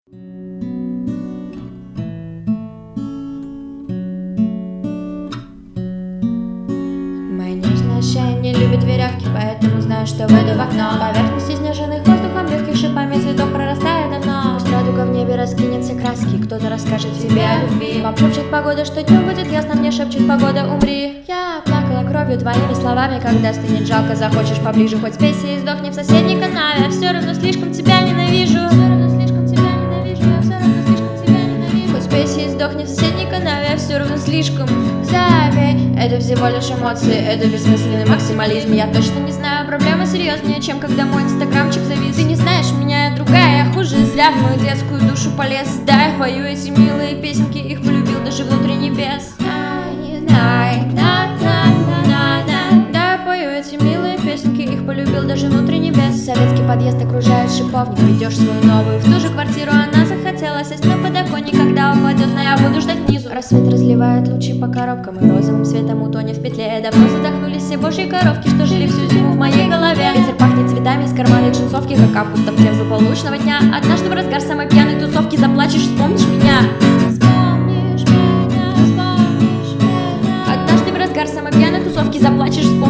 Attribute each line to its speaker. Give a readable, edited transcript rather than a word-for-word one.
Speaker 1: Моя нежная шея не любит веревки, поэтому знаю, что выйду в окно. Поверхность изнеженных воздухом легких шипами цветов прорастает давно. Пусть радуга в небе раскинется краски, кто-то расскажет тебе о любви. Вам шепчет погода, что днем будет ясно, мне шепчет погода, умри. Я плакала кровью твоими словами, когда станет жалко, захочешь поближе, хоть спейся и сдохни в соседней канаве. Все равно слишком тебя ненавижу. Все равно слишком тебя ненавижу. Я все равно слишком тебя ненавижу. Хоть спейся и сдохни в соседней канаве, я все равно слишком. Забей, это всего лишь эмоции, это бессмысленный максимализм. Я точно не знаю, проблема серьезнее, чем когда мой инстаграмчик завис. Ты не знаешь меня, я другая, я хуже, зря в мою детскую душу полез. Да, я пою эти милые песенки, их полюбил даже внутри небес. Да, я пою эти милые песенки, их полюбил даже внутри небес. Советский подъезд окружает шиповник, ведешь свою новую в ту же квартиру. Она захотела сесть на подоконник, когда упадет, но я буду ждать внизу. Рассвет разливает лучи по коробкам, и розовым светом утонет в петле. Давно задохнулись все божьи коровки, что жили всю зиму в моей голове. Ветер пахнет цветами из кармана джинсовки, как августом тепло полуночного дня. Однажды в разгар самой пьяной тусовки заплачешь, вспомнишь меня. Вспомнишь меня, вспомнишь меня. Однажды в разгар самой пьяной тусовки заплачешь, вспомнишь